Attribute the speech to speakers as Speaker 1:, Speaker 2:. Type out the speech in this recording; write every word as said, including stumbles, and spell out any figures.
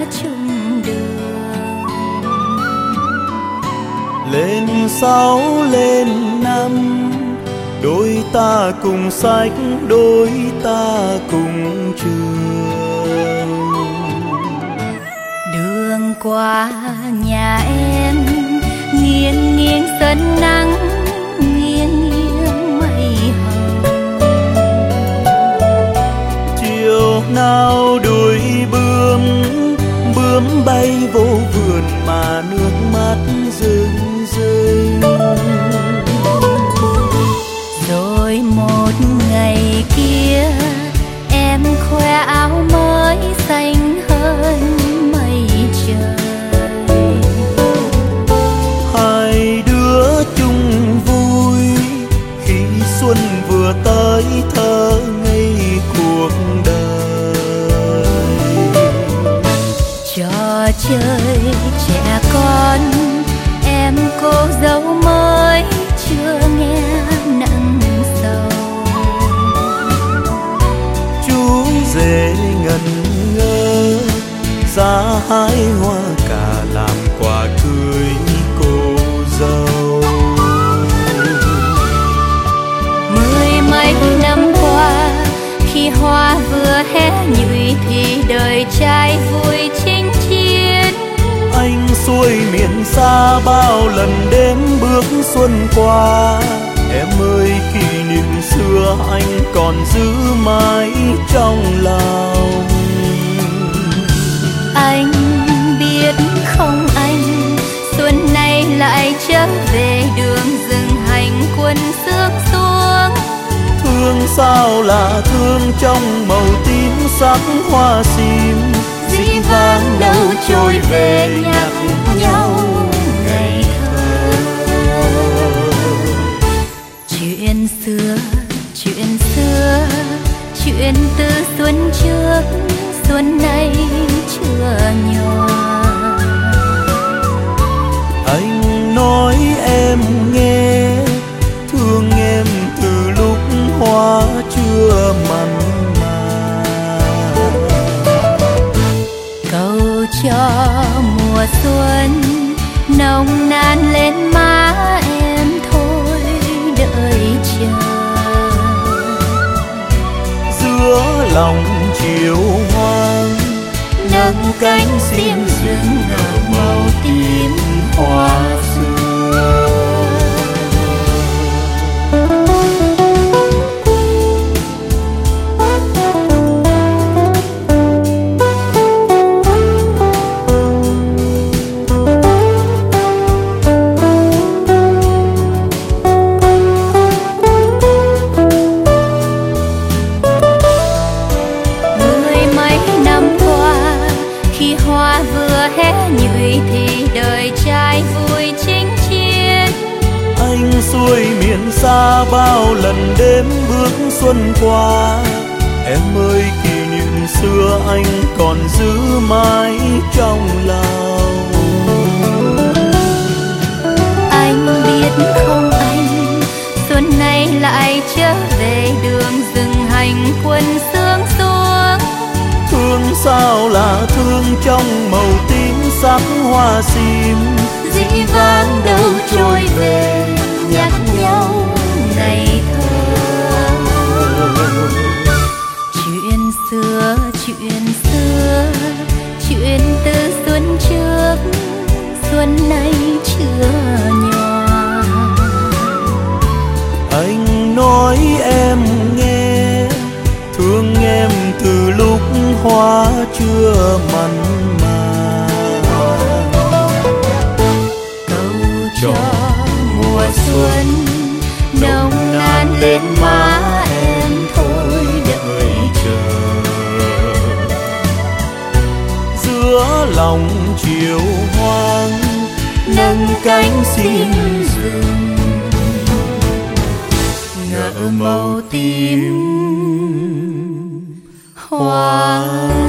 Speaker 1: chung đường.
Speaker 2: Lên sáu lên năm, đôi ta cùng sách, đôi ta cùng trường.
Speaker 1: Đường qua nhà em nghiêng nghiêng sân nắng, nghiêng nghiêng mây hồng.
Speaker 2: Chiều nào đuổi bướm, bướm bay vô vườn mà nước mắt rưng rưng.
Speaker 1: Rồi một ngày kia em khoe áo mới xanh hơn mây trời.
Speaker 2: Hai đứa chung vui khi xuân vừa tới thơ ngây cuộc đời.
Speaker 1: Trò chơi trẻ con em cô dâu mới chưa nghe nặng sầu.
Speaker 2: Chú rể ngẩn ngơ ra hái hoa cà làm quà cưới cô dâu.
Speaker 1: Mười mấy năm qua khi hoa vừa hé nhụy thì đời trai vui chinh chiến.
Speaker 2: Anh xuôi miền xa bao lần đến bước xuân qua. Em ơi kỷ niệm xưa anh còn giữ mãi trong lòng.
Speaker 1: Anh biết không anh, xuân nay lại trở về đường rừng hành quân sương xuống.
Speaker 2: Thương sao là thương trong màu tím sắc hoa sim, dĩ vãng đâu trôi về nhắc nhau ngày thơ.
Speaker 1: Chuyện xưa, chuyện xưa, chuyện từ xuân trước, xuân nay chưa nhòa.
Speaker 2: Anh nói em nghe, thương em từ lúc hoa chưa mặn mà.
Speaker 1: Cầu cho mùa xuân nồng nàn lên má em thôi đợi chờ.
Speaker 2: Giữa lòng chiều hoang nâng cánh sim rừng nở màu tím hoa xưa.
Speaker 1: Thì đời trai vui chinh chiến.
Speaker 2: Anh xuôi miền xa bao lần đêm bước xuân qua. Em ơi kỷ niệm xưa anh còn giữ mãi trong lòng.
Speaker 1: Anh biết không anh, xuân nay lại trở về đường rừng hành quân sương xuống.
Speaker 2: Thương sao là thương trong màu tím sắc hoa sim,
Speaker 1: dĩ vãng đâu trôi về nhắc nhau ngày thơ. Chuyện xưa, chuyện xưa, chuyện từ xuân trước, xuân nay chưa nhòa.
Speaker 2: Anh nói em nghe, thương em từ lúc hoa chưa mặn mà.
Speaker 1: Cầu cho mùa xuân nồng nàn lên má em thôi đợi chờ.
Speaker 2: Giữa lòng chiều hoang nâng cánh sim rừng nở màu tím hoa